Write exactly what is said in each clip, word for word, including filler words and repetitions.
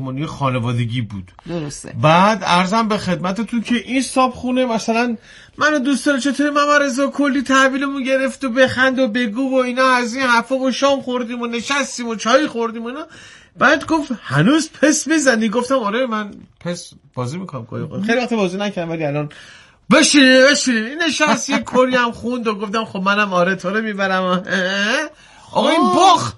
ساختمانی خانوادگی بود. درسته. بعد عرضم به خدمتتون که این صابخونه مثلا منو دوست داره چطوری ماما رضا کلی تحویلمون گرفت و بخند و بگو و اینا از این حرفا و شام خوردیم و نشستیم و چای خوردیم و اینا. بعد گفت هنوز پس میزنی؟ گفتم آره من پس بازی میکنم. خیلی وقت بازی نکردم ولی الان بشین بشین. این نشست یه کلی هم خوند و گفتم خب منم آره تو رو میبرم. آقا این بخت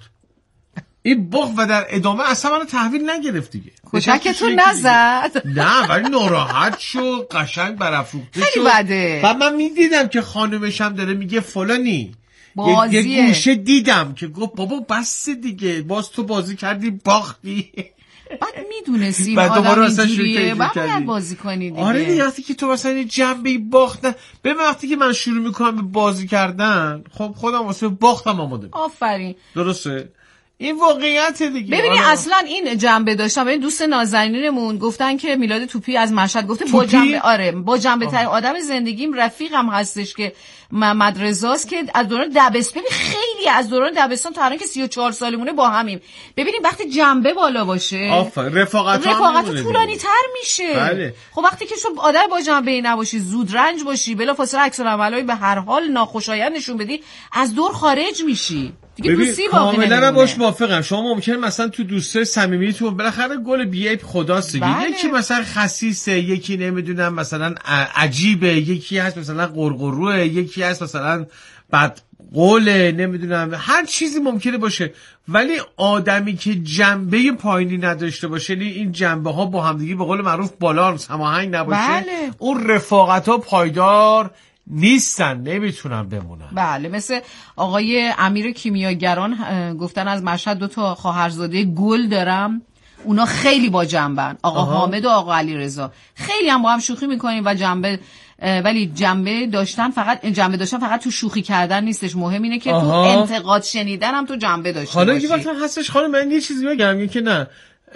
این بخت و در ادامه اصلا منو تحویل نگرفت دیگه. کتکتون نزد؟ نه ولی ناراحت شو قشنگ برافروخته شو. خیلی بده. و من میدیدم که خانومش هم داره میگه فلانی بازیه. یه گوشه دیدم که گفت بابا بس دیگه باز تو بازی کردی باختی. بعد میدونستی آدم اینجوریه باید بازی کنی دیگه. آره دیگه وقتی که تو مثلا این جنبه باخت نه به وقتی که من شروع میکنم به بازی کردن خب خودم واسه باختم آماده. آفرین. درسته. این واقعیت دیگه. ببینی اصلا این جنبه داشتم. این دوست نازنینمون گفتن که میلاد توپی از مشهد گفته با جنبه آره با جنبه ترین آدم زندگیم رفیقم هستش که محمد رضاست که از دوران دبستان خیلی از دوران دبستان تا الان که سی و چهار سالمونه با همیم. ببینیم وقتی جنبه بالا باشه آفرین رفاقت رفاقت طولانی تر میشه. بله. خب وقتی که شو آدم با جنبه ای نباشی زود رنج باشی بلافاصله عکس العملای به هر حال ناخوشایند نشون بدی از دور خارج میشی. ببین کاملا باش موافقم. شما ممکنه مثلا تو دوستای صمیمیتون بالاخره گل بیای خداست دیگه. بله. یکی مثلا خسیسه یکی نمیدونم مثلا عجیبه یکی هست مثلا قرقروه یکی هست مثلا بد قوله نمیدونم هر چیزی ممکنه باشه ولی آدمی که جنبه پایینی نداشته باشه این جنبه ها با همدیگه به قول معروف بالانس هماهنگ نباشه. بله. اون رفاقت ها پایدار نیستن نمیتونن بمونن. بله مثل آقای امیر کیمیاگران گفتن از مشهد دو تا خواهرزاده گل دارم اونا خیلی با جنبن. آقا آها. حامد و آقا علی رضا خیلی هم با هم شوخی میکنیم و جنبه ولی جنبه داشتن فقط جنبه داشتن فقط تو شوخی کردن نیستش. مهم اینه که آها. تو انتقاد شنیدن هم تو جنبه داشته حالا باشی. حالا یه وقت هستش خانم من یه چیزی بگم که نه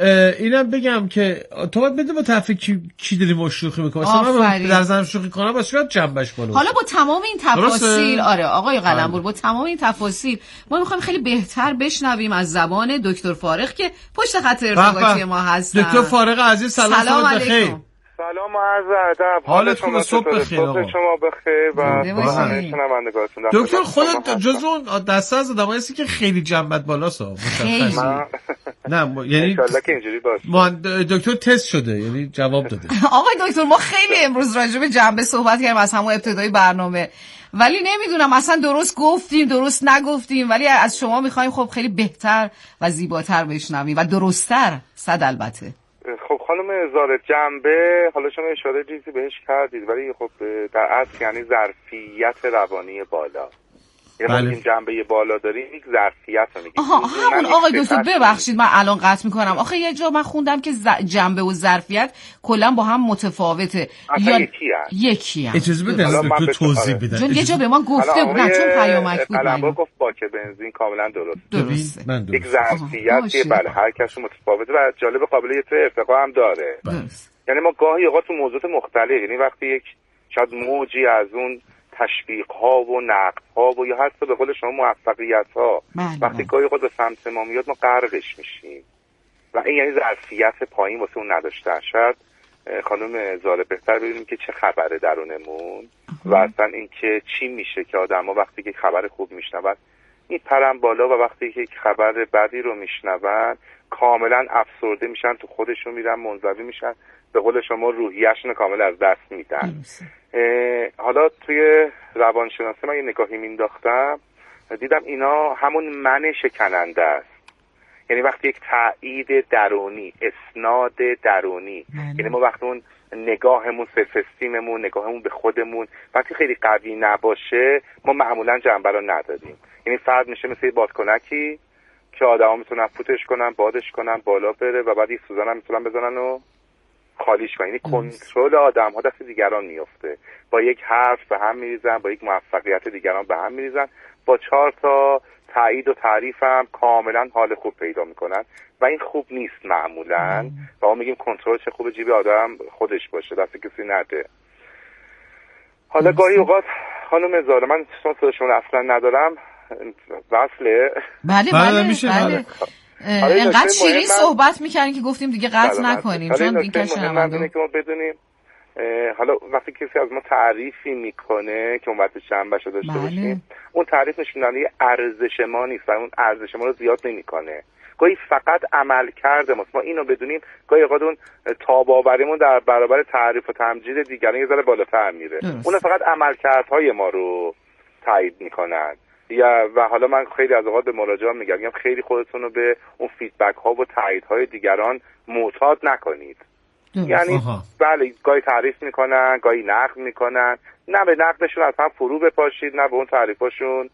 اینم بگم که تو باید بده با طرف کی کی داری ما شوخی میکنی مثلا در زن شوخی کنه واسه شاید جنبش کنه. حالا با تمام این تفاصیل آره آقای قلمبر با تمام این تفاصیل ما میخوایم خیلی بهتر بشنویم از زبان دکتر فارغ که پشت خط ارتباطی ما هستن. دکتر فارغ عزیز سلام, سلام علیکم. سلام و عرض ادب. حالتون صبح بخیر آقا. شما بخیر و همه شنوندگانتون. دکتر خودت جز اون دسته از آدمایی هستی که خیلی جنبت بالاست. خیلی. نه یعنی ان شاءالله که اینجوری باشه. ما دکتر تست شده یعنی جواب داده. آقای دکتر ما خیلی امروز راجع به جنبه صحبت کردیم از همون ابتدای برنامه ولی نمیدونم اصلا درست گفتیم درست نگفتیم ولی از شما میخوایم خب خیلی بهتر و زیباتر بشنویم و درست‌تر صد البته. خب خانم زاره جنبه حالا شما اشاره چیزی بهش کردید ولی خب در اصل یعنی ظرفیت روانی بالا. یعنی بله. این جنبه بالا داریم یک ظرفیت رو میگیم. آها همون آقای دکتر ببخشید من الان قطع میکنم. آخه یه جا من خوندم که ز... جنبه و ظرفیت کلا با هم متفاوته. یا یکی هست. یکی هست. اجازه بده دکتر توضیح بدن. چون یه جا به ما گفته بود نه چون پیامک بود. قلمبر گفت باک بنزین کاملا درست. درسته. یک ظرفیت بالا هر کس متفاوته و جالب قابلیت ارتقا هم داره. درست. یعنی ما گاهی اوقات تو موضوعات مختلف یعنی وقتی یک شاید موجی از اون تشویق ها و نقد ها و یا حتی به قول شما موفقیت ها وقتی گاهی خود به سمت ما میاد ما غرقش میشیم و این یعنی ظرفیت پایین واسه اون نداشته. شاید خانم زاره بهتر ببینیم که چه خبره درونمون و اصلا این که چی میشه که آدم ها وقتی که خبر خوب میشنون میپرن بالا و وقتی که خبر بدی رو میشنون کاملا افسرده میشن تو خودشون میرن منزوی میشن به قول شما روحیه‌شون کاملا از دست میدن. حالا توی روانشناسی من یه نگاهی مینداختم دیدم اینا همون من شکننده است. یعنی وقتی یک تایید درونی اسناد درونی یعنی ما وقتی اون نگاهمون سلف استیممون نگاهمون به خودمون وقتی خیلی قوی نباشه ما معمولا جنبه رو نداریم. یعنی فرد میشه مثل بادکنکی که آدما میتونن فوتش کنن بادش کنن بالا بره و بعد یک سوزن هم میتونن بزنن و خالیش کنن. یعنی کنترل آدم ها دست دیگران میفته. با یک حرف به هم میریزن با یک موفقیت دیگران به هم میریزن با چهار تا تایید و تعریف هم کاملا حال خوب پیدا میکنن و این خوب نیست معمولا و ما میگیم کنترل چه خوبه جیب آدم خودش باشه دست کسی نده. حالا گاهی اوقات خانم زاره من شما شما اصلا ندارم وصله بله بله میشه بله. انقدر شیرین صحبت میکنیم که گفتیم دیگه قطع نکنیم چون این کشن اینه که ما بدونیم حالا وقتی کسی از ما تعریفی میکنه که اون وقت شنبه شده داشته باشیم اون تعریف نشون دهنده ارزش ما نیست و اون ارزش ما رو زیاد نمیکنه. گاهی فقط عمل کرده ماست. ما اینو بدونیم گاهی اوقات اون تاب‌آوریمون در برابر تعریف و تمجید دیگران یه ذره بالاتر میره. اون فقط عملکردهای ما رو تایید میکنن. یا و حالا من خیلی از اوقات به مراجعان میگم میگم خیلی خودتون رو به اون فیدبک ها و تاییدهای دیگران معتاد نکنید. یعنی آها. بله گاهی تعریف میکنن گاهی نقد میکنن، نه به نقدشون اصلا فرو بپاشید نه به اون تعریفاشون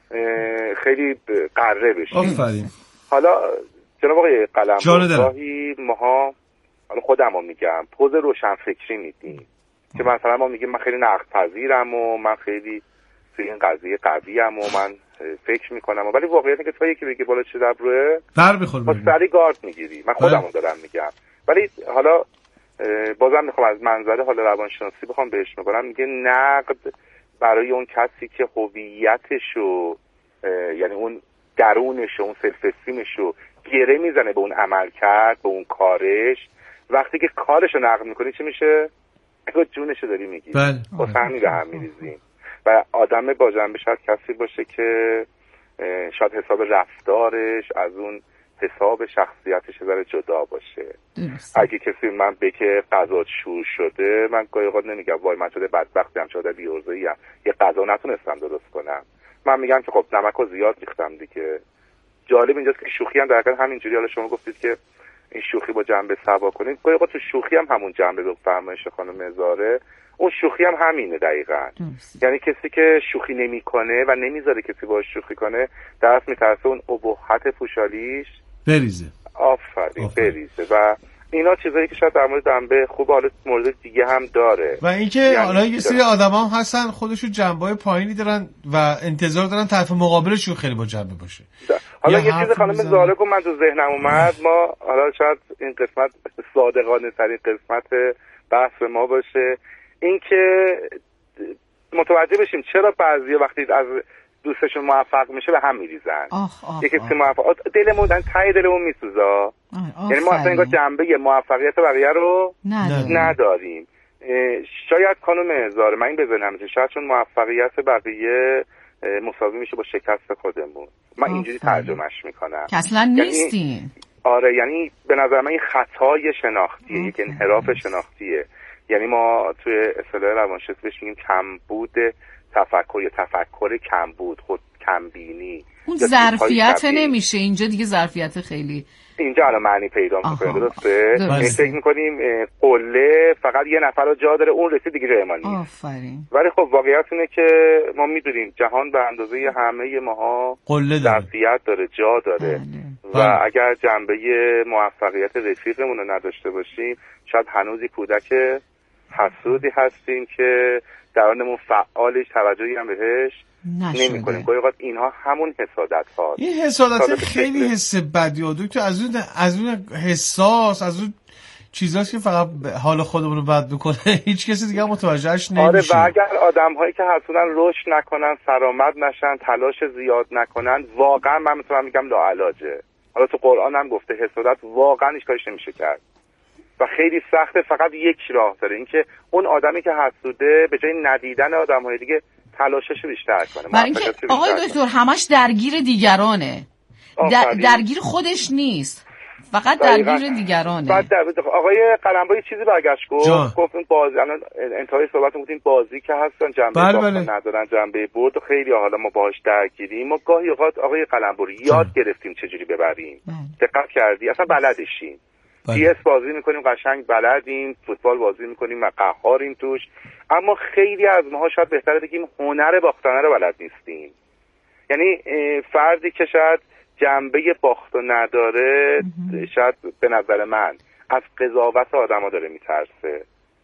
خیلی قره بشید. آفرین. حالا جناب آقای قلمرو گاهی ماها حالا خودمو میگم پوز روشن فکری میدیم که مثلا ما میگیم من خیلی نقد پذیرم و من خیلی توی این قضیه قویم و من فکر میکنم، ولی واقعیت اینه که تا یکی بگه بالا چه دبروه بر بخور با سری گارد میگیری. من خودمو دارم میگم، ولی حالا بازم میخوام از منظر حالا روانشناسی بخوام بهش میکنم، میگه نقد برای اون کسی که هویتشو یعنی اون درونشو اون سلف استیمشو گره میزنه به اون عمل کرد به اون کارش، وقتی که کارشو نقد میکنی چی میشه؟ اگه جونشو داری میگی با فهمی به هم میریزیم. و آدم با جنبه شاید کسی باشه که شاید حساب رفتارش از اون حساب شخصیتش ذره جدا باشه. اگه کسی من بگه غذا شور شده، من گاهی اوقات نمیگم وای من شده بدبختم شده بی‌عرضه‌ای ام یه غذا نتونستم درست کنم، من میگم که خب نمکو زیاد ریختم دیگه. جالب اینجاست که شوخی هم در حقیقت همینجوری، حالا شما گفتید که این شوخی با جنبه سوا کنید، گاهی اوقات تو شوخی هم همون جنبه به فرمایش خانم زاره اون شوخی هم همینه دقیقاً. یعنی کسی که شوخی نمیکنه و نمیذاره کسی باهاش شوخی کنه درست میترسه اون ابهت پوشالیش بریزه. آفرین بریزه. و اینا چیزایی که شاید در مورد جنبه خوب حالا مورد دیگه هم داره. و اینکه حالا یه سری آدما هم هستن خودشو جنبه‌های پایینی دارن و انتظار دارن طرف مقابلشون خیلی با جنبه باشه. حالا یه چیز خانم زاره کو من تو ذهنم اومد، ما حالا شاید این قسمت صادقانه ترین قسمت بحث ما باشه، اینکه متوجه بشیم چرا بعضیا وقتی از دوستشون موفق میشه به هم میریزن. یکی کسی موفق دلمون دن تای دلمون میسوزا، یعنی ما اصلا انگار جنبه موفقیت بقیه رو نداریم, نداریم. شاید خانم زاره من این بزنم شاید چون موفقیت بقیه مساوی میشه با شکست خودمون، من اینجوری ترجمهش میکنم که اصلا نیستیم. آره یعنی به نظر من این خطای شناختیه، یک انحراف شناختیه. یعنی ما توی اصطلاح روانشناسی بهش میگیم کمبود تفکر یا تفکر کمبود، خود کمبینی. اون ظرفیت نمیشه اینجا دیگه، ظرفیت خیلی اینجا الان معنی پیدا میکنه. درسته؟ یعنی فکر میکنیم قله فقط یه نفر رو جا داره اون رسید دیگه جای ما نیست. آفرین. ولی خب واقعیت اینه که ما میدونیم جهان به اندازه همه ماها ظرفیت داره، جا داره. بله. و بله. اگر جنبه موفقیت رفیقمون رو نداشته باشیم شاید هنوزی کودک حسودی هستیم که درونمون فعالش توجهی هم بهش نمی کنیم. گاهی اوقات اینها همون حسادت ها. این حسادت خیلی حس بدی و دکتر از اون از اون حساس از اون چیزاست که فقط حال خودمون رو بد میکنه، هیچ کسی دیگه متوجهش نمیشه. آره و اگر آدم‌هایی که حسودن رشد نکنن، سرآمد نشن، تلاش زیاد نکنن، واقعا من میتونم میگم لاعلاجه. حالا تو قرآن هم گفته حسادت واقعا هیچ کاریش نمیشه کرد و خیلی سخته. فقط یک راه داره، اینکه اون آدمی که حسوده به جای ندیدن آدم‌های دیگه تلاشش بیشتر کنه. برای اینکه آقای دکتر همش درگیر دیگرانه، در... درگیر خودش نیست، فقط درگیر دیگرانه. بعد در... آقای قلمرو یه چیزی برگشت گفت گفت این بازی الان انتهای صحبت گفتین بازی که هستن جنبه بله باختن بله. ندارن جنبه برد و خیلی حالا ما باهاش درگیریم. ما گاهی اوقات آقای قلمرو یاد گرفتیم چجوری ببریم. بله. دقت کردی اصلا بلدشیم. پی اس بازی میکنیم قشنگ بلدیم، فوتبال بازی میکنیم و قهاریم توش، اما خیلی از ماها شاید بهتره بگیم هنر باختن رو بلد نیستیم. یعنی فردی که شاید جنبه باخت و نداره شاید به نظر من از قضاوت آدم ها داره میترسه.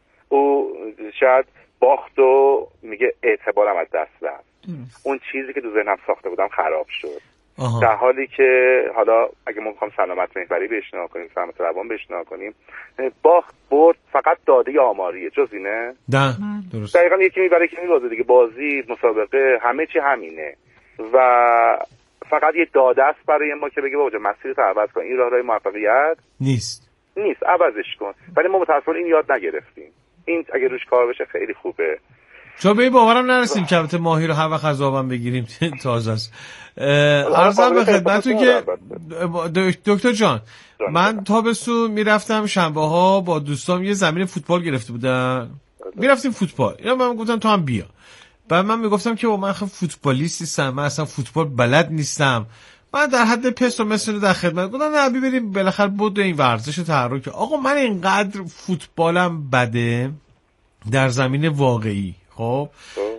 او شاید باخت و میگه اعتبارم از دست رفت، اون چیزی که تو ذهنم ساخته بودم خراب شد. آها. در حالی که حالا اگه ما میخوام سلامت محوری بهش نگاه کنیم، سلامت روان بهش نگاه کنیم، باخت برد فقط داده آماریه، جز اینه؟ نه درست. دقیقاً یکی میبره یکی میبازه دیگه، بازی مسابقه همه چی همینه. و فقط یه داده است برای ما که بگه بابا مسیرت عوض کن، این راه راه موفقیت نیست نیست، عوضش کن. ولی ما متأسفانه این یاد نگرفتیم. این اگه روش کار بشه خیلی خوبه. چون به این باورم نرسیم که البته ماهی رو هر وقت از آبم بگیریم تازه است. عرضم به خدمتتون که دکتر جان، من تابستون میرفتم شنبه ها با دوستام یه زمین فوتبال گرفته بودن، میرفتیم فوتبال. یا من گفتم تو هم بیا. بعد من میگفتم که من خیلی فوتبالیست نیستم، من اصلا فوتبال بلد نیستم، من در حد پس و مثل در خدمت. گفتم نه ببینیم بالاخره بود این ورزش تحرک. آقا من اینقدر فوتبالم بده در زمین واقعی، خب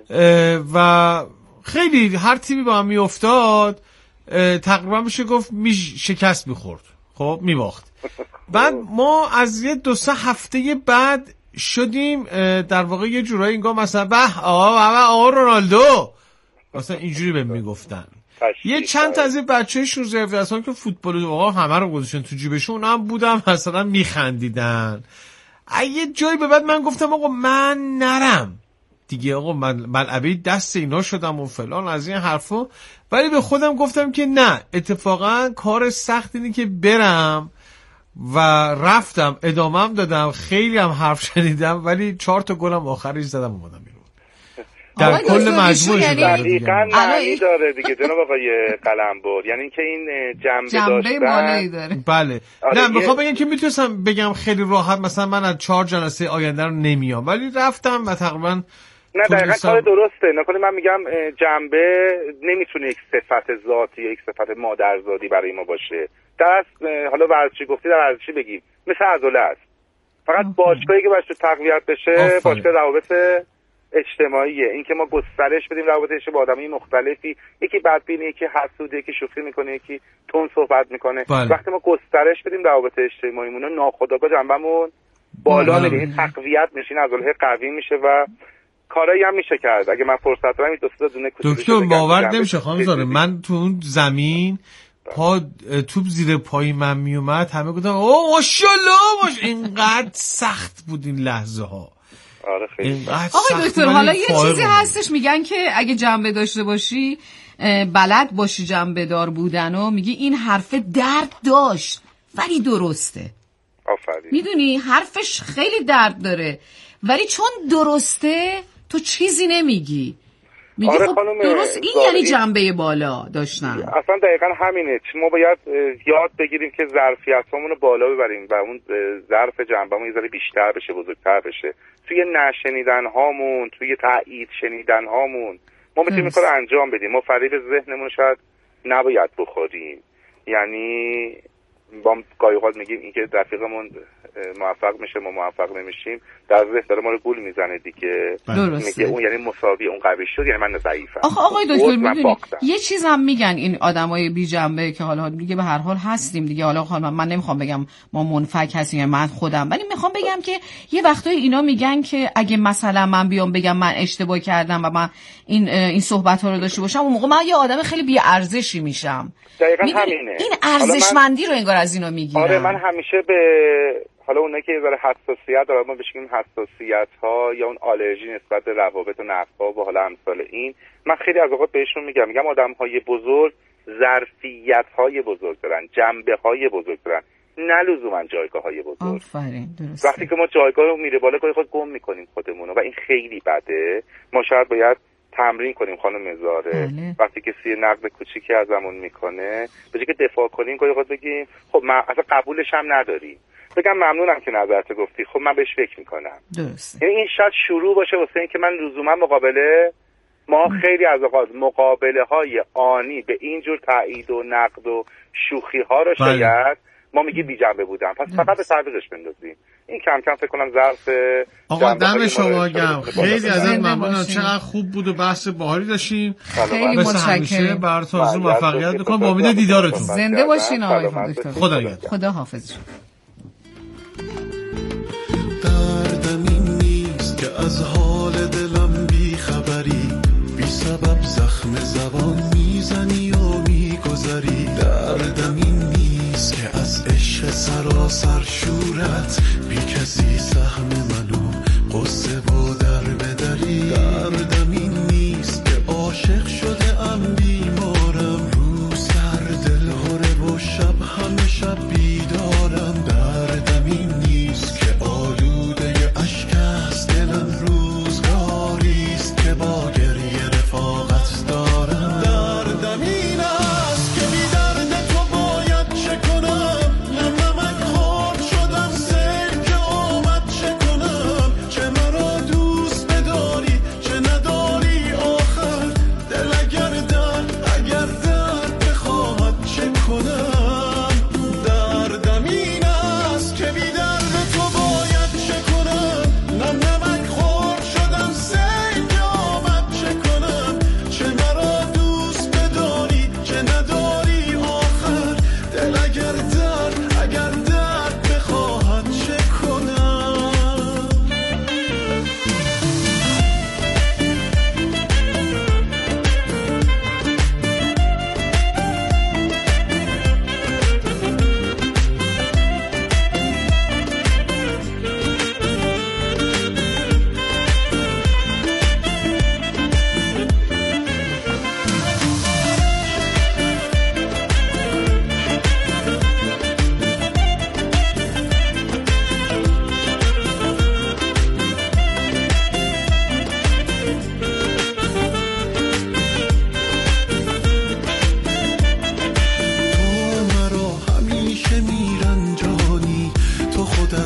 و خیلی هر تیمی با هم میافتاد تقریبا میشه گفت می شکست میخورد، خب میباخت. بعد ما از یه دو سه هفته بعد شدیم در واقع یه جورایی انگار مثلا به آقا آقا رونالدو مثلا اینجوری بهم میگفتن. یه چند تا از این بچه‌های شانزده هفده سال که فوتبال آقا همه رو گذاشتن تو جیبشون، اونها هم بودم مثلا میخندیدن. یه جایی به بعد من گفتم آقا من نرم دیگه، آقا من ملعبه دست اینا شدم و فلان از این حرفا. ولی به خودم گفتم که نه، اتفاقا کار سخت اینه که برم و رفتم ادامهم دادم، خیلی هم حرف شنیدم ولی چهار تا گلم آخرش زدم اومدم بیرون. در کل مجموعش دقیقاً معنی داره دیگه جناب آقای قلمبر، یعنی اینکه این جنبه جنبه بالایی داره. بله نه میخوام بگم که میتونستم بگم خیلی راحت مثلا من از چهار جلسه آینده رو نمیام، ولی رفتم و تقریبا نه دقیقاً کار درسته. نکنه من میگم جنبه نمیتونه یک صفت ذاتی یا یک صفت مادرزادی برای ما باشه. دست حالا ورزشی گفتی در ورزشی بگیم مثل عضله است، فقط باشگاهی که باشه تقویت بشه باشگاه روابط اجتماعیه. این که ما گسترش بدیم روابطش با آدمای مختلفی، یکی بدبینه، یکی حسوده، یکی شوخی میکنه، یکی تون صحبت میکنه. بله. وقتی ما گسترش بدیم روابط اجتماعیمون رو ناخودآگاه جنبمون بالا میره، این تقویت میشه، این عضله قوی میشه و کارایی هم میشه کرد. اگه من فرصت دارم این دو سه دونه کوچولو دکتر باور نمیشه خانم زاره، من تو اون زمین پا توپ زیر پای من میومد همه گفتن اوه ماشاءالله باش، اینقدر سخت بود این لحظه ها. آره خیلی. آقای دکتر حالا یه چیزی هستش میگن که اگه جنبه داشته باشی بلد باشی جنبه دار بودن و میگی این حرف درد داشت ولی درسته. آفرین. میدونی حرفش خیلی درد داره ولی چون درسته تو چیزی نمیگی. میگه آره خب درست این یعنی جنبه بالا داشتن. اصلا دقیقا همینه. ما باید یاد بگیریم که ظرفیتامون رو بالا ببریم و اون ظرف جنبه‌مون یه ذره بیشتر بشه، بزرگتر بشه. توی نشنیدن هامون، توی تایید شنیدن هامون ما میتونیم این کارو انجام بدیم. ما فریب ذهنمون شاید نباید بخوریم. یعنی با گاهی اوقات میگیم اینکه رفیقمون موفق میشه ما موفق نمیشیم، در ذهن داره ما رو گول میزنه دیگه. درسته. میگه اون یعنی مساوی، اون قوی شد یعنی من ضعیفم. آخه آقای دکتر میدونی یه چیز هم میگن این آدمای بی جنبه که حالا دیگه به هر حال هستیم دیگه، حالا خانم من نمیخوام بگم ما منفک هستیم من خودم، ولی میخوام بگم که یه وقتایی اینا میگن که اگه مثلا من بیام بگم من اشتباه کردم و من این این صحبت ها رو داشته باشم اون موقع من یه آدم خیلی بی ارزشی میشم. دقیقاً همینه. این ارزشمندی رو انگار از اینا میگیرن. آره من همیشه به حالا اونایی که یه ذره حساسیت دارن، ما بهش میگیم حساسیت ها یا اون آلرژی نسبت به روابط و نقدها و حالا امثال این، من خیلی از اوقات بهشون میگم میگم آدم های بزرگ ظرفیت های بزرگ دارن، جنبه های بزرگ دارن، نه لزوما جایگاه های بزرگ. آفرین درسته. وقتی که ما جایگاه رو میره بالا گاهی خود گم میکنیم خودمون و این خیلی بده. ما شاید باید تمرین کنیم خانم زاره. بله. وقتی کسی نقد کوچیکی ازمون میکنه به جای که دفاع کنیم گاهی خود بگیم خب من اصلا قبولش هم نداریم، بگم ممنونم که نظرت گفتی، خب من بهش فکر میکنم. درسته. یعنی این شاید شروع باشه واسه این که من لزوما مقابله ما خیلی از اوقات مقابله های آنی به اینجور تایید و نقد و شوخی ها رو شاید ما میگیم بی جنبه بودم، پس فقط به تعویضش بندازیم. این کم کم فکر کنم ظرف آقا دم شما گرم، خیلی ازت ممنونم، چقدر خوب بود و بحث باحالی داشتیم. خیلی متشکرم. براتون آرزو موفقیت میکنم با امید دیدارتون. زنده باشین آقای دکتر. خدا نگهدار. خدا حافظ. دردم این نیست که از حال دلم بی خبری، بی سبب زخم زبان میزنی و میگذری. دردم این نیست که از عشق سراسر شورت بی کسی سهم منو قصه با در بدری. دردم این نیست که عاشق شده ام بیمارم، روز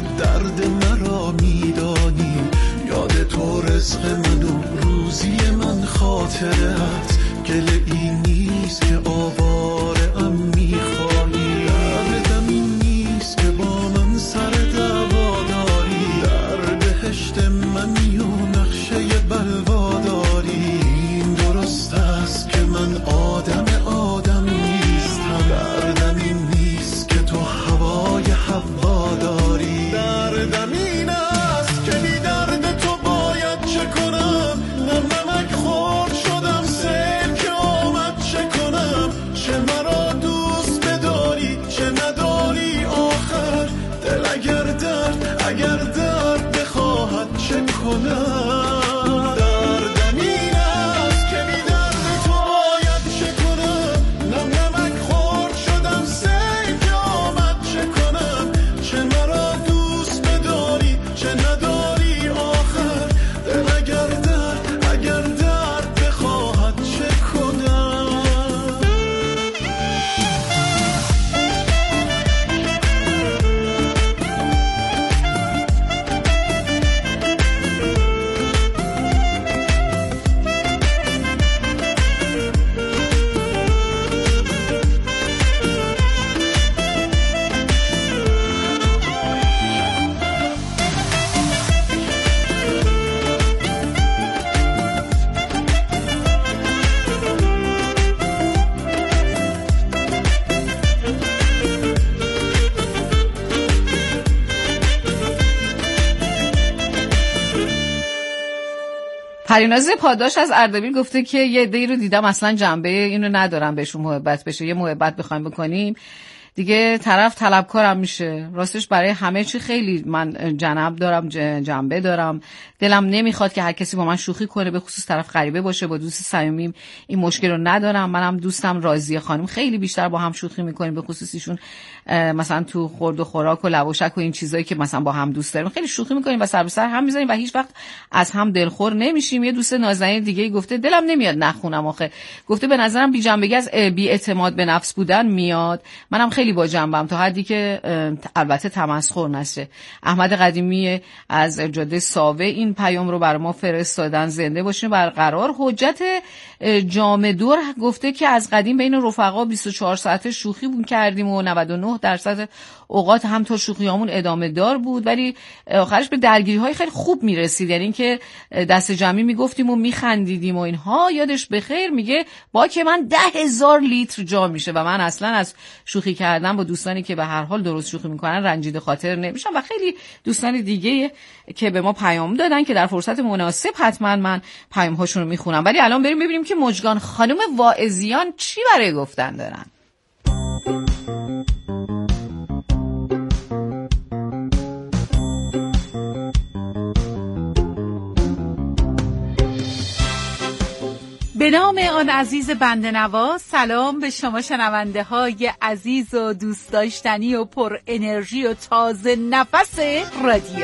انقدر درد مرا میدانی، یاد تو رزق من و روزی من خاطرت، گله ای نیست که آوارم میخوایی، دردم این نیست که با من سر دعوا داری، در بهشت منی و نقشه بلوا داری، این درست است که من آدم آدم نیستم، دردم این نیست که تو هوای حوا داری، دردم این است که بی درد تو باید چه کنم، نم نمک خورد شدم سیل که آمد چه کنم، چه مرا دوست بداری چه نداری آخر، دل اگر درد اگر درد بخواهد چه کنم، پریناز پاداش از اردبیل گفته که یه عده‌ای رو دیدم اصلا جنبه اینو ندارم بهشون محبت بشه، یه محبت بخوایم بکنیم دیگه طرف طلبکارم میشه. راستش برای همه چی خیلی من جنب دارم، جنبه دارم، دلم نمیخواد که هر کسی با من شوخی کنه، به خصوص طرف غریبه باشه. با دوست صمیمیم این مشکل رو ندارم، منم دوستم راضیه خانم خیلی بیشتر با هم شوخی میکنیم، به خصوص ایشون مثلا تو خورد و خوراک و لواشک و این چیزایی که مثلا با هم دوست داریم خیلی شوخی میکنیم و سر به سر هم میذاریم و هیچ وقت از هم دلخور نمیشیم. یه دوست نازنین دیگه گفته دلم نمیاد نخونم آخه، گفته به نظرم بی جنبگی از بی اعتماد به نفس بودن میاد، منم خیلی با جنبم تا حدی که البته تمسخر نشه. احمد قدیمی از جاده ساوه این پیام رو برای ما فرستادن. زنده باشین برقرار. حجت جام دور گفته که از قدیم بین رفقا بیست و چهار ساعته شوخی بون کردیم و نود و نه درصد اوقات هم تا شوخیامون ادامه دار بود، ولی آخرش به درگیری های خیلی خوب میرسید، یعنی اینکه دست جمعی میگفتیم و میخندیدیم و اینها. یادش بخیر میگه با که من ده هزار لیتر جا میشه و من اصلا از شوخی کردن با دوستانی که به هر حال درست شوخی میکنن رنجیده خاطر نمیشم. و خیلی دوستان دیگه که به ما پیام دادن که در فرصت مناسب حتما من پیام هاشون رو میخونم، ولی الان بریم ببینیم که مژگان خانم واعظیان چی برای گفتن دارن. به نام آن عزیز بنده نواز، سلام به شما شنونده های عزیز و دوست داشتنی و پر انرژی و تازه نفس رادیو.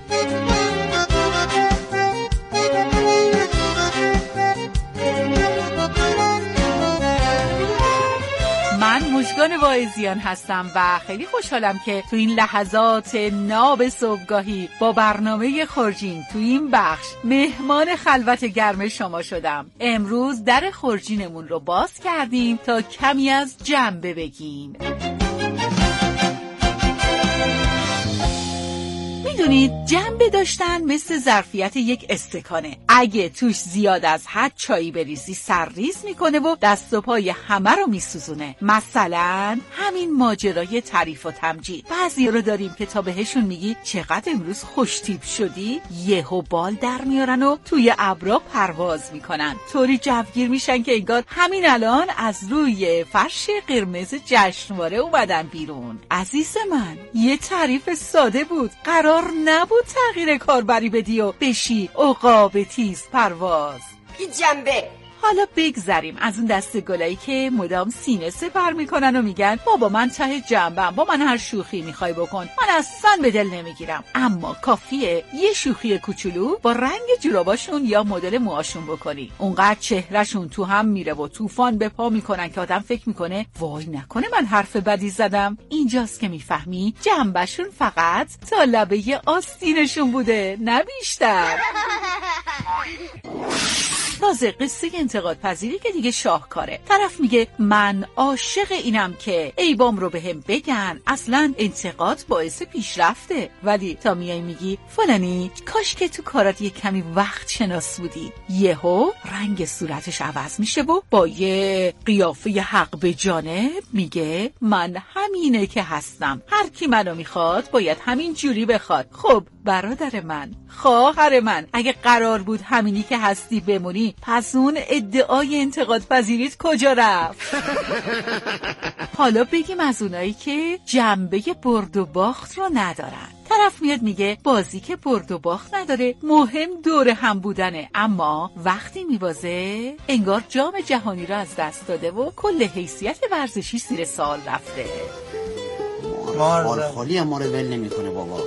من مژگان واعظیان هستم و خیلی خوشحالم که تو این لحظات ناب صبحگاهی با برنامه خورجین تو این بخش مهمان خلوت گرم شما شدم. امروز در خورجینمون رو باز کردیم تا کمی از جنبه بگیم. میدونید جنبه داشتن مثل ظرفیت یک استکانه، اگه توش زیاد از حد چایی بریزی سرریز میکنه و دست و پای همه رو میسوزونه. مثلا همین ماجرای تعریف و تمجید، بعضی رو داریم که تا بهشون میگی چقدر امروز خوشتیپ شدی یهو بال در میارن و توی ابرا پرواز میکنن، طوری جوگیر میشن که انگار همین الان از روی فرش قرمز جشنواره اومدن بیرون. عزیز من یه تعریف ساده بود، قرار نبود تغییر کاربری بدی و بشی عقاب تیز پرواز. بی جنبه. حالا بگذریم از اون دسته گلایی که مدام سینه سپر میکنن و میگن بابا من ته جنبم، با من هر شوخی میخوای بکن، من اصلا به دل نمیگیرم. اما کافیه یه شوخی کوچولو با رنگ جوراباشون یا مدل موهاشون بکنی، اونقدر چهرهشون تو هم میره و طوفان به پا میکنن که آدم فکر میکنه وای نکنه من حرف بدی زدم. اینجاست که میفهمی جنبشون فقط تا لبه آستینشون بوده، نه بیشتر. تازه قصه انتقاد پذیری که دیگه شاهکاره. طرف میگه من عاشق اینم که عیبام رو بهم بگن، اصلا انتقاد باعث پیشرفته. ولی تا میای میگی فلانی کاش که تو کارات یه کمی وقت شناس بودی، یهو رنگ صورتش عوض میشه و با یه قیافه حق به جانب میگه من همینه که هستم، هر کی منو میخواد باید همین جوری بخواد. خب برادر من، خواهر من، اگه قرار بود همینی که هستی بمونی، پس اون ادعای انتقاد پذیریت کجا رفت؟ حالا بگیم از اونایی که جنبه برد و باخت رو ندارن. طرف میاد میگه بازی که برد و باخت نداره، مهم دور هم بودنه، اما وقتی میوازه انگار جام جهانی رو از دست داده و کل حیثیت ورزشی زیر سوال رفته. خال خالی ما رو ول نمیکنه بابا.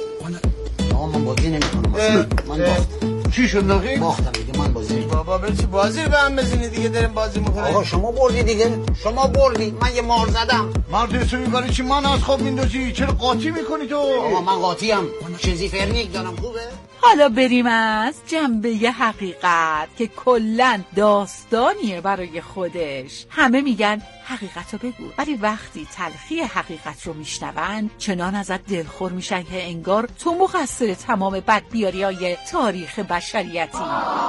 آقا من بازی نمیکنم، من باختم. چی شد نقی؟ باختم دیگه، من بازی نمیکنم. بابا برای چی بازی رو به هم بزنی دیگه؟ داریم بازی میکنیم. آقا شما بردی دیگه، شما بردی، من یه مار زدم. مرد تو میبری چی من از خواب میندازی؟ چرا قاطی میکنی تو؟ آقا من قاطی ام، چیزی فرنیک دارم. خوبه؟ حالا بریم از جنبه حقیقت که کلن داستانیه برای خودش. همه میگن حقیقت رو بگو، ولی وقتی تلخی حقیقت رو میشنون چنان ازت دلخور میشن که انگار تو مقصر تمام بدبیاری‌های تاریخ بشریتی.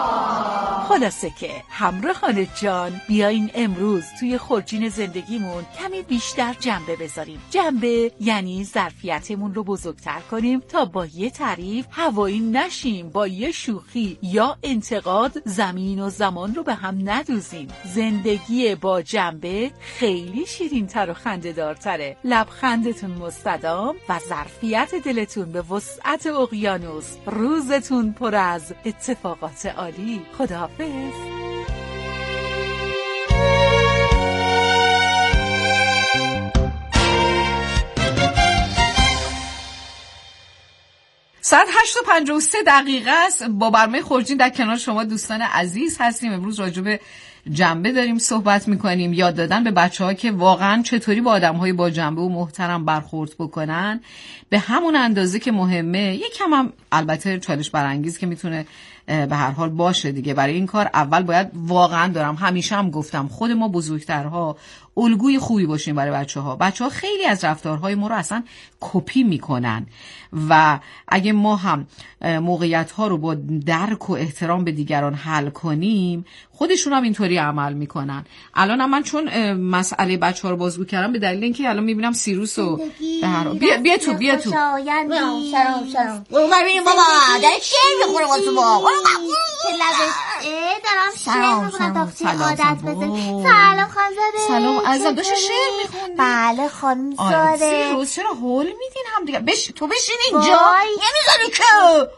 خلاصه که همراهان جان، بیاین امروز توی خورجین زندگیمون کمی بیشتر جنبه بذاریم. جنبه یعنی ظرفیتمون رو بزرگتر کنیم تا با یه تعریف هوایی نشیم، با یه شوخی یا انتقاد زمین و زمان رو به هم ندوزیم. زندگی با جنبه خیلی شیرین‌تر و خنده‌دارتره. لبخندتون مستدام و ظرفیت دلتون به وسعت اقیانوس. روزتون پر از اتفاقات عالی. خداحافظ. ساعت هشت و پنجاه و سه دقیقه است. با برنامه خورجین در کنار شما دوستان عزیز هستیم. امروز راجع به جنبه داریم صحبت میکنیم، یاد دادن به بچه ها که واقعا چطوری با آدم های با جنبه و محترم برخورد بکنن به همون اندازه که مهمه. یکم هم البته چالش برانگیز که میتونه به هر حال باشه دیگه. برای این کار اول باید واقعا دارم همیشه هم گفتم خود ما بزرگترها الگوی خوبی باشیم برای بچه ها. بچه ها خیلی از رفتارهای ما رو اصلا کپی میکنن و اگه ما هم موقعیت ها رو با درک و احترام به دیگران حل کنیم خودشون هم اینطوری عمل میکنن. الان هم من چون مسئله بچه ها رو بازگو کردم به دلیل اینکه الان میبینم سیروس و به هر حال بیا, بیا تو بیا تو سلام سلام ببین بابا داره چی میخوره واسه بابا که لبش دارم شعر میخونم تا چی عادت بزن. سلام خانزاده. سلام عزیزم. داشت شعر میخوندی؟ بله خانزاده. سیروس چرا هول میدین هم دیگه؟ بش... تو بشین اینجا. نمیذاری که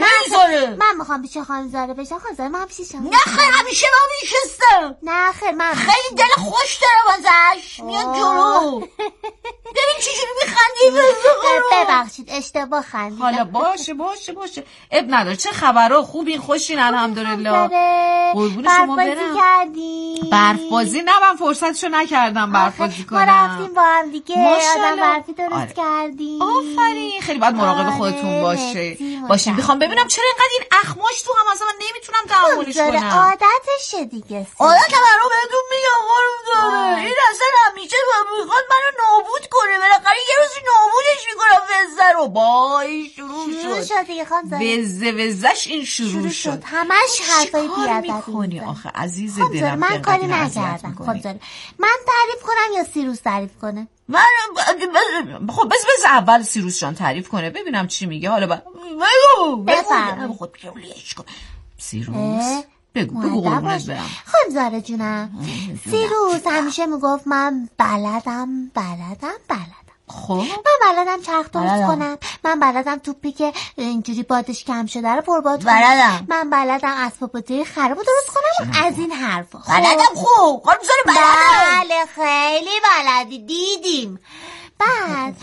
من من میخوام پیش خانزاده بشم. خانزاده من پیش شما. نه خیر همیشه من میشستم. نه خیر من خیلی دل خوش داره واسش. میاد جلو. ببین چجوری میخندی. ببخشید اشتباه خندیدم. حالا باشه باشه باشه اب نداره. چه خبرها؟ خوبین خوشین الحمدلله. قربون شما برم. برف بازی کردی؟ برف بازی نه من فرصتشو نکردم برف بازی کنم. ما رفتیم با هم دیگه آدم برفی درست آره. کردیم. آفرین. خیلی باید مراقب آره. خودتون باشه. باشین بخوام ببینم چرا اینقدر این اخماش تو هم اصلا من نمیتونم تحملش کنم. عادتشه دیگه. عادت برام بهتون میگم خانم داره. این اصلا همیشه میخواد منو نابود کنه. بالاخره یه روزی نابودش میکنم وزه رو. بای شروع شد. شروع شد دیگه خانم داره. وزه وزش این شروع, شروع شد. شد. همش حرفای بیادبی میکنی آخه عزیز دلم. من کاری نکردم. خانم داره. من تعریف کنم یا سیروس تعریف کنه؟ من خب بس بس اول سیروس جان تعریف کنه ببینم چی میگه. حالا با بگو بفرم خود پیولیش کن. سیروس بگو بگو قربونت برم. خانم زاره جونم، سیروس همیشه میگفت من بلدم بلدم بلدم. خب من بلدم چرخ درست کنم، من بلدم توپی که اینجوری بادش کم شده رو پرباد کنم، بلدم من بلدم اسباب بازی خرابو درست کنم از این حرفا. خب. بلدم خوب خانم زاره بلدم. بله خیلی بلدی، دیدیم. بعد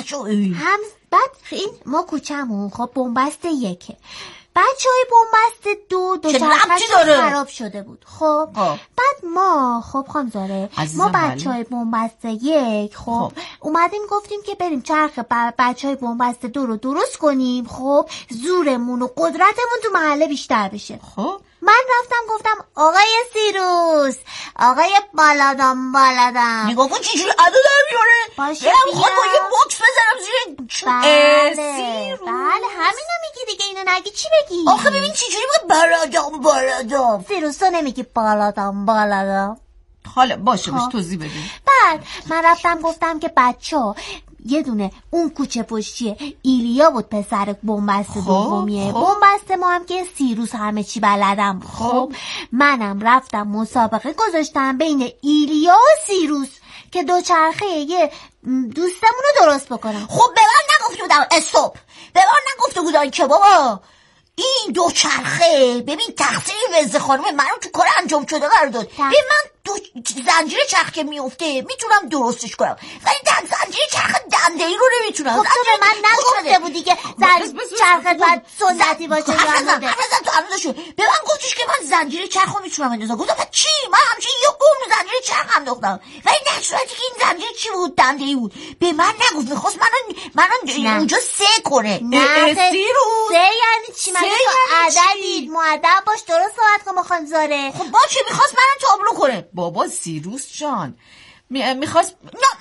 هم بعد این ما کوچمون خب بنبست یکه، بچه های بنبست دو دو چرخش خراب شده بود. خب بعد ما خب خانم زاره ما بچه های بنبست یک خب, خب اومدیم گفتیم که بریم چرخ بچه های بنبست دو رو درست کنیم، خب زورمون و قدرتمون تو محله بیشتر بشه. خب من رفتم گفتم آقای سیروس، آقای بالادم بالادم نگاه کن چجوری ادا در میاره. باشه بیام خود با یه بوکس بزنم زیر. بله سیروس بله همینو میگی دیگه، اینو نگی چی بگی؟ آخه ببین چجوری با بالادم بالادم. سیروس تو نمیگی بالادم بالادم. حالا باشه باشه توضیح بدیم. بعد من رفتم گفتم که بچه ها یه دونه اون کوچه پشتیه ایلیا بود پسر بنبست دومیه، بنبست ما هم که سیروس همه چی بلدم. خب منم رفتم مسابقه گذاشتم بین ایلیا و سیروس که دوچرخه یه دوستمون رو درست بکنم. خب به من نگفته بودم استوب، به من نگفته بودن که بابا این دوچرخه ببین تقصیر وزه خانم منو تو کار انجام شده قرار داد. ببین من دو زنجیر چرخ که میفته میتونم درستش کنم ولی در زنجیر چرخ دنده ای رو نمیتونم. خب تو به من نگفته بودی که چرخ باید سنتی باشه یا عموده؟ بزن تو عمودشو. به من گفتش که من زنجیر چرخ رو میتونم اندازم. گفتم چی؟ من همچه یه قرم زنجیر چرخ انداختم ولی در صورتی که این زنجیر چی بود؟ دنده ای بود. به من نگفت، میخواست منو منو اونجا سه کنه. نه سه یعنی چی؟ من تو عددید مؤدب باش، درست صحبت کن با خانم زاره. خب با چه میخواست منو تابلو کنه؟ بابا سیروس جان میخواست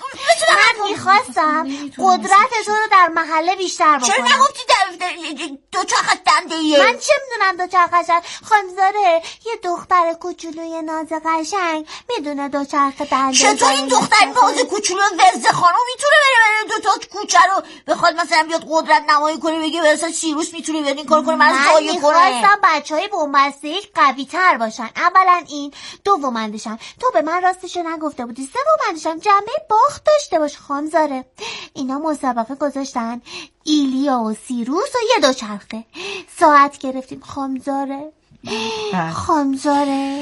من میخواستم قدرت تو رو در محله بیشتر بکنم. چرا نگفتی دو چرخ دنده ایه؟ من چه میدونم دو چرخ خانم زاره یه دختر کوچولوی ناز قشنگ میدونه دو چرخ دنده. چطور این دختر ناز کوچولو وزه خانم میتونه بره بره دو تا کوچه رو بخواد مثلا بیاد قدرت نمایی کنه بگه مثلا سیروس میتونه بیاد این کار کنه من زایه کنه؟ من میخواستم بچهای بنبسته قوی تر باشن. اولا این دومندشم تو به من راستشو نگفته بودی، سومندشم جنبه باخت داشته باش خانم زاره. اینا مسابقه گذاشتن ایلیا و سیروس و یه دو چرخه ساعت گرفتیم خانم زاره. خانم زاره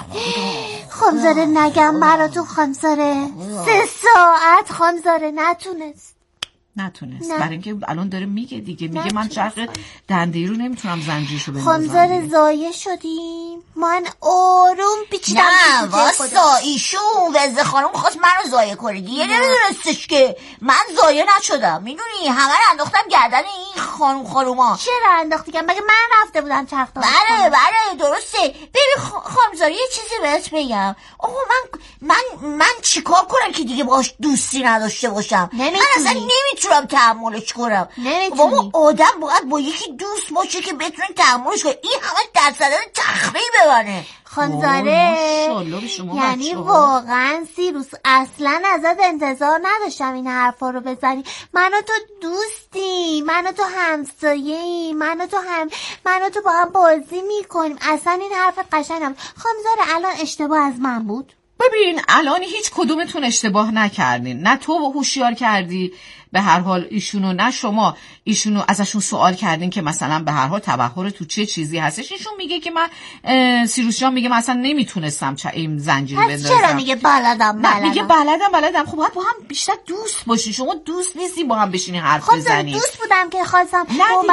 خانم زاره نگم براتون خانم زاره سه ساعت خانم زاره نتونست نتونست برای اینکه الان داره میگه دیگه میگه من چرخ دنده‌ای رو نمیتونم زنجیرشو بندازم. خانم زاره ضایع شدیم. من آروم پیچیدم. نه واسه ایشون وزه خانم خواست منو ضایع کنه دیگه، نمیدونستش که من ضایع نشدم. میدونی همه رو انداختم گردن این خانم خانوما. چرا انداختی؟ مگه من رفته بودم چرخ درست کنم؟ بله بله درسته. ببین خانم زاره یه چیزی بهت بگم. آقا من من من چیکار کنم که دیگه باهاش دوستی نداشته باشم؟ من اصلا نمیتونم تحملش کنم. بابا آدم باید با یکی دوست باشه که بتونه تحملش کنه. این همه درصد تخریب ببنه خانم زاره. یعنی واقعا سیروس اصلا ازت انتظار نداشتم این حرفا رو بزنی. من و تو دوستی، من و تو همسایه‌ای، من و تو هم من و تو با هم بازی میکنیم. اصلا این حرف قشنگ نبود. خانم زاره الان اشتباه از من بود. ببین الان هیچ کدومتون اشتباه نکردین، نه تو هوشیار کردی به هر حال ایشونو، نه شما ایشونو ازشون سوال کردین که مثلا به هر حال تبحر تو چه چیزی هستش. ایشون میگه که من سیروس جان میگه مثلا نمیتونستم چه این زنجیر بندازم. چرا میگه بلدم بلدم؟ میگه بلدم بلدم. خب باید با هم بیشتر دوست باشی. شما دوست نیستی با هم بشینی حرف خب بزنی. دوست بودم که خواستم نه